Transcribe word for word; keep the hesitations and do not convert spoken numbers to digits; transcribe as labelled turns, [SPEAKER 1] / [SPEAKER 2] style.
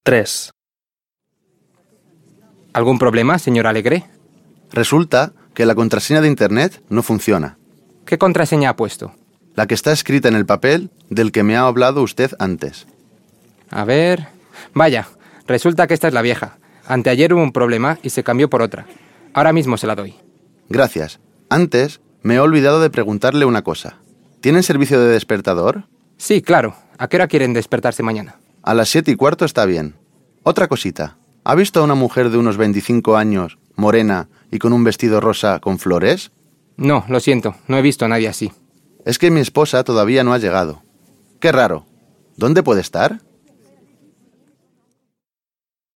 [SPEAKER 1] tres.
[SPEAKER 2] ¿Algún problema, señor Alegre?
[SPEAKER 3] Resulta que la contraseña de Internet no funciona.
[SPEAKER 2] ¿Qué contraseña ha puesto?
[SPEAKER 3] La que está escrita en el papel del que me ha hablado usted antes.
[SPEAKER 2] A ver... Vaya, resulta que esta es la vieja. Anteayer hubo un problema y se cambió por otra. Ahora mismo se la doy.
[SPEAKER 3] Gracias. Antes me he olvidado de preguntarle una cosa. ¿Tienen servicio de despertador?
[SPEAKER 2] Sí, claro. ¿A qué hora quieren despertarse mañana?
[SPEAKER 3] A las siete y cuarto está bien. Otra cosita. ¿Ha visto a una mujer de unos veinticinco años, morena y con un vestido rosa con flores?
[SPEAKER 2] No, lo siento. No he visto a nadie así.
[SPEAKER 3] Es que mi esposa todavía no ha llegado. Qué raro. ¿Dónde puede estar?